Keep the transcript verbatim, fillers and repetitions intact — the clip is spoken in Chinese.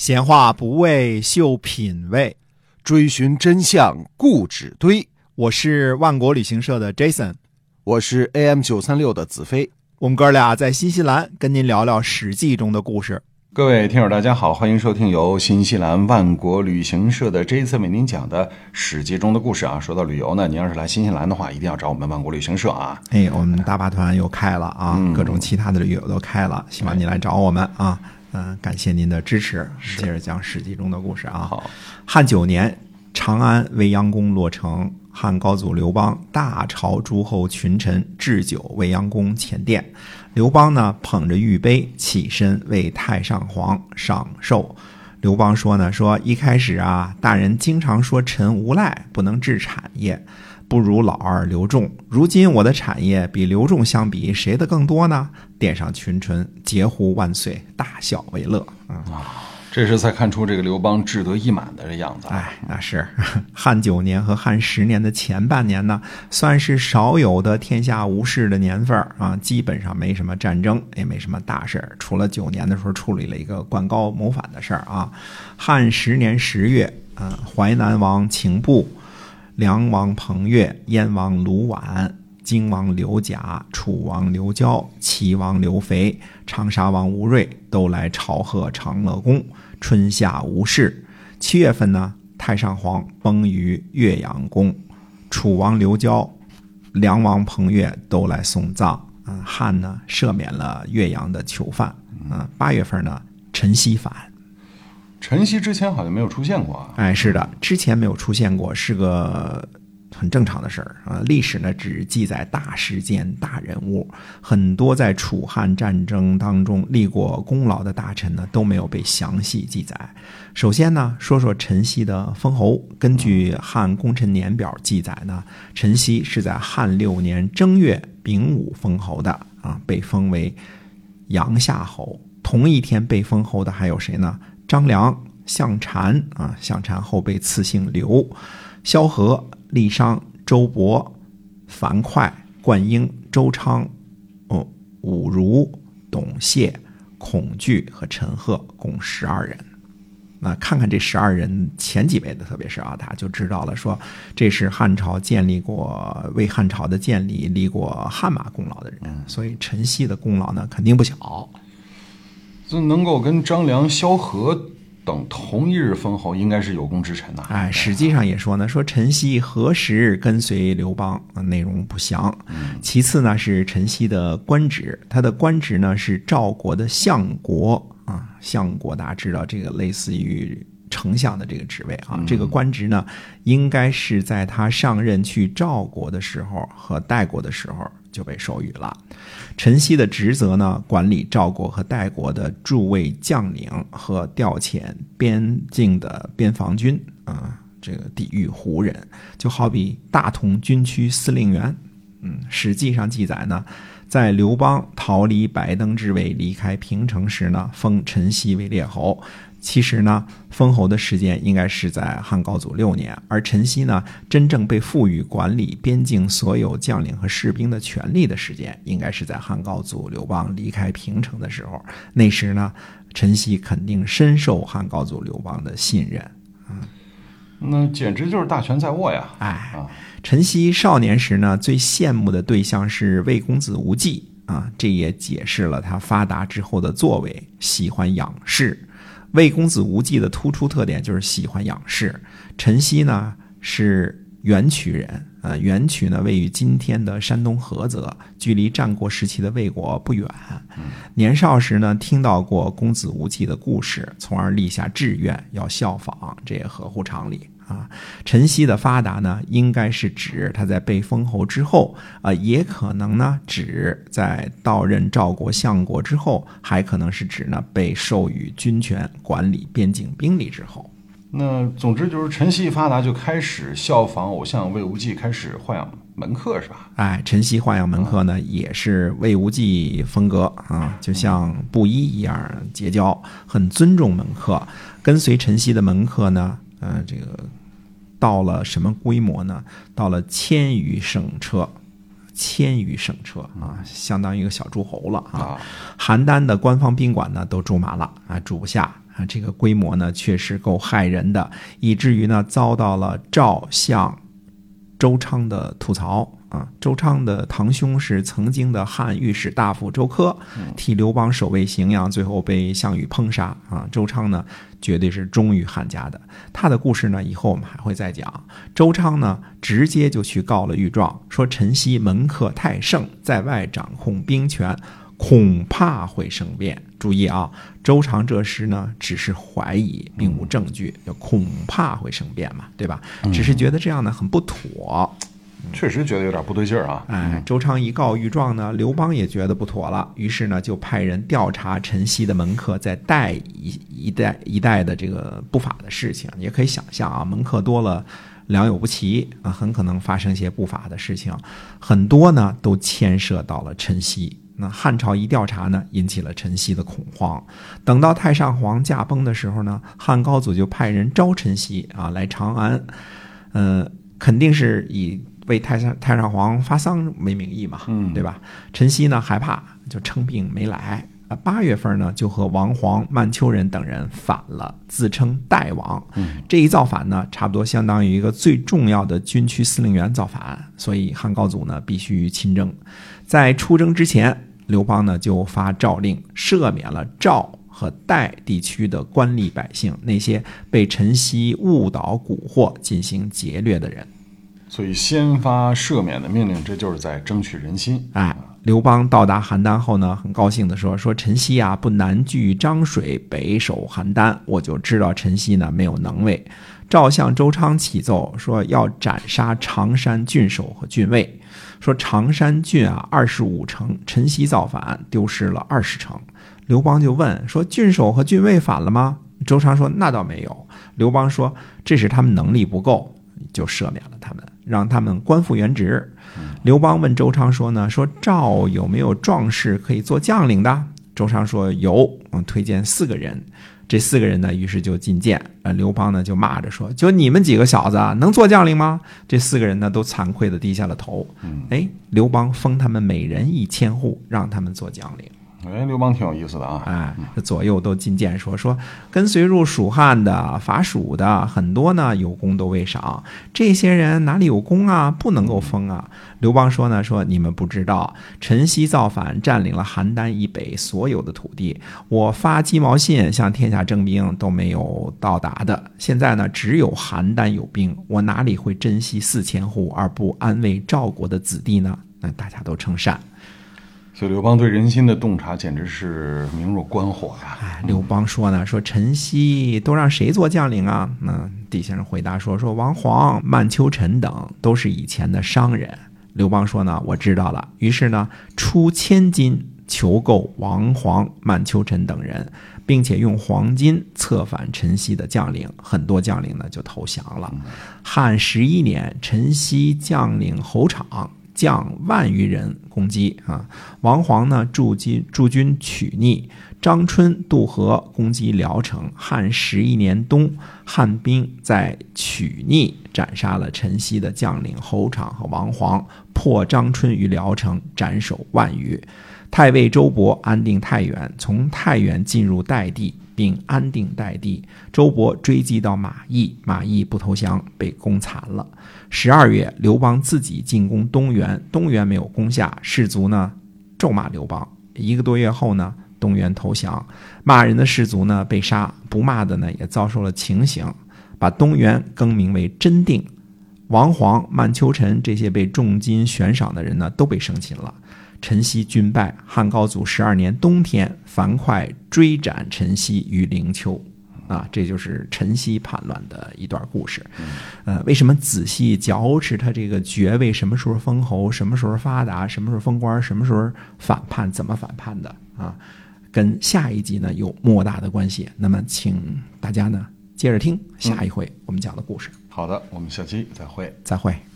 闲话不为秀品味， 追寻真相固执堆。 我是万国旅行社的 Jason， 我是 A M 九三六 的子飞。 我们哥俩在新西兰跟您聊聊史记中的故事。 各位听友大家好，欢迎收听由新西兰万国旅行社的 Jason 为您讲的史记中的故事啊。说到旅游呢，您要是来新西兰的话，一定要找我们万国旅行社啊。 哎，我们大巴团又开了啊、嗯、各种其他的旅游都开了，希望您来找我们啊。嗯、呃，感谢您的支持。接着讲史记中的故事啊。 好， 汉九年，长安未央宫落成，汉高祖刘邦大朝诸侯群臣置酒未央宫前殿。刘邦呢捧着玉杯起身为太上皇上寿。刘邦说呢，说一开始啊，大人经常说臣无赖，不能治产业，不如老二刘仲。如今我的产业比刘仲相比，谁的更多呢？殿上群臣截呼万岁，大笑为乐。嗯啊，这时才看出这个刘邦志得意满的这样子。 哎，那是汉九年和汉十年的前半年呢，算是少有的天下无事的年份啊，基本上没什么战争，也没什么大事，除了九年的时候处理了一个灌高谋反的事儿啊。汉十年十月，嗯、呃，淮南王秦布、梁王彭越、燕王卢绾、荆王刘贾、楚王刘交、齐王刘肥、长沙王吴瑞都来朝贺长乐宫。春夏无事。七月份呢，太上皇崩于岳阳宫，楚王刘交、梁王彭越都来送葬。嗯，汉呢赦免了岳阳的囚犯。嗯，八月份呢，陈豨反。 陈豨之前好像没有出现过啊。 哎，是的，之前没有出现过，是个很正常的事儿啊。历史呢只记载大事件、大人物，很多在楚汉战争当中立过功劳的大臣呢都没有被详细记载。首先呢，说说陈豨的封侯。根据汉功臣年表记载呢，陈豨是在汉六年正月丙午封侯的啊，被封为阳夏侯。同一天被封侯的还有谁呢？张良、项蝉啊，项蝉后被赐姓刘，萧何、郦商、周勃、樊哙、灌婴、周昌、哦、武如、董谢、孔据和陈赫，共十二人。那看看这十二人前几位的，特别是啊，大家就知道了，说这是汉朝建立过、为汉朝的建立立过汗马功劳的人，所以陈豨的功劳呢肯定不小。 就能够跟张良、萧何等同一日封侯，应该是有功之臣呐、啊。 哎，实际上也说呢，说陈豨何时跟随刘邦，内容不详。其次呢，是陈豨的官职，他的官职呢是赵国的相国啊，相国大家知道，这个类似于丞相的这个职位啊，这个官职呢，应该是在他上任去赵国的时候和代国的时候就被授予了。陈豨的职责呢，管理赵国和代国的驻卫将领和调遣边境的边防军啊、呃，这个抵御胡人，就好比大同军区司令员。嗯，史记上记载呢，在刘邦逃离白登之围离开平城时呢，封陈豨为列侯。其实呢，封侯的时间应该是在汉高祖六年，而陈豨呢，真正被赋予管理边境所有将领和士兵的权力的时间，应该是在汉高祖刘邦离开平城的时候。那时呢，陈豨肯定深受汉高祖刘邦的信任。嗯， 那简直就是大权在握呀！ 哎，啊、陈豨少年时呢，最羡慕的对象是魏公子无忌啊，这也解释了他发达之后的作为，喜欢仰视。魏公子无忌的突出特点就是喜欢仰视。陈豨呢是垣曲人，呃，垣曲呢位于今天的山东菏泽，距离战国时期的魏国不远。年少时呢，听到过公子无忌的故事，从而立下志愿要效仿，这也合乎常理。啊，陈豨的发达呢，应该是指他在被封侯之后，啊，也可能呢指在到任赵国相国之后，还可能是指呢被授予军权管理边境兵力之后。 那总之就是陈豨一发达就开始效仿偶像魏无忌，开始豢养门客是吧？ 哎，陈豨豢养门客呢，也是魏无忌风格啊，就像布衣一样结交，很尊重门客。跟随陈豨的门客呢，呃，这个。到了什么规模呢？到了千余乘车，千余乘车啊，相当于一个小诸侯了啊。邯郸的官方宾馆呢都住满了啊，住不下啊，这个规模呢确实够害人的，以至于呢遭到了赵、项、周昌的吐槽啊。周昌的堂兄是曾经的汉御史大夫周科，替刘邦守卫荥阳，最后被项羽烹杀啊。周昌呢绝对是忠于汉家的，他的故事呢以后我们还会再讲。周昌呢直接就去告了御状，说陈豨门客太盛，在外掌控兵权，恐怕会生变。注意啊，周昌这时呢只是怀疑，并无证据，就恐怕会生变嘛，对吧？只是觉得这样呢很不妥。 确实觉得有点不对劲儿啊！ 哎，周昌一告御状呢，刘邦也觉得不妥了，于是呢就派人调查陈豨的门客在带一一带一带的这个不法的事情。也可以想象啊，门客多了，良莠不齐啊，很可能发生一些不法的事情，很多呢都牵涉到了陈豨。那汉朝一调查呢，引起了陈豨的恐慌。等到太上皇驾崩的时候呢，汉高祖就派人招陈豨啊来长安，呃，肯定是以为太上太上皇发丧为名义嘛， 嗯， 对吧？陈豨呢害怕，就称病没来。八月份呢，就和王黄、曼丘人等人反了，自称代王。 嗯， 这一造反呢，差不多相当于一个最重要的军区司令员造反，所以汉高祖呢必须亲征。在出征之前，刘邦呢就发诏令，赦免了赵和代地区的官吏百姓，那些被陈豨误导蛊惑进行劫掠的人。 所以先发赦免的命令，这就是在争取人心。 哎，刘邦到达邯郸后呢，很高兴地说：“说陈豨啊，不南据漳水，北守邯郸，我就知道陈豨呢没有能为。”赵向周昌启奏说要斩杀常山郡守和郡尉，说常山郡啊二十五城，陈豨造反丢失了二十城。刘邦就问说：“郡守和郡尉反了吗？”周昌说：“那倒没有。”刘邦说：“这是他们能力不够，就赦免了他们，让他们官复原职。”刘邦问周昌说呢，说赵有没有壮士可以做将领的？周昌说有，嗯，推荐四个人。这四个人呢，于是就进谏。呃，刘邦呢就骂着说：“就你们几个小子能做将领吗？”这四个人呢都惭愧地低下了头。哎，刘邦封他们每人一千户，让他们做将领。 哎，刘邦挺有意思的啊！ 哎，左右都进谏说说跟随入蜀汉的、伐蜀的很多呢，有功都未赏。这些人哪里有功啊？不能够封啊！刘邦说呢，说你们不知道，陈豨造反，占领了邯郸以北所有的土地，我发鸡毛信向天下征兵都没有到达的。现在呢，只有邯郸有兵，我哪里会珍惜四千户而不安慰赵国的子弟呢？那大家都称善。 所以刘邦对人心的洞察简直是明若观火呀！ 哎，刘邦说呢，说陈豨都让谁做将领啊？那底下人回答说，说王黄、曼丘陈等都是以前的商人。刘邦说呢，我知道了。于是呢，出千金求购王黄、曼丘陈等人，并且用黄金策反陈豨的将领，很多将领呢就投降了。汉十一年，陈豨将领侯昶。将万余人攻击啊！王黄呢驻军驻军曲逆，张春渡河攻击聊城。汉十一年冬，汉兵在曲逆斩杀了陈豨的将领侯昶和王黄，破张春于聊城，斩首万余。太尉周勃安定太原，从太原进入代地，并安定代地。周勃追击到马邑，马邑不投降，被攻残了。十二月，刘邦自己进攻东原，东原没有攻下，士卒呢咒骂刘邦。一个多月后呢，东原投降，骂人的士卒呢被杀，不骂的呢也遭受了情刑，把东原更名为真定。王黄、曼丘陈这些被重金悬赏的人呢都被生擒了。陈豨军败，汉高祖十二年冬天，樊哙追斩陈豨于灵丘。啊，这就是陈豨叛乱的一段故事。呃，为什么仔细嚼吃他这个爵位什么时候封侯，什么时候发达，什么时候封官，什么时候反叛，怎么反叛的啊？跟下一集呢有莫大的关系。那么，请大家呢接着听下一回我们讲的故事。 好的，我们下期再会。 再会。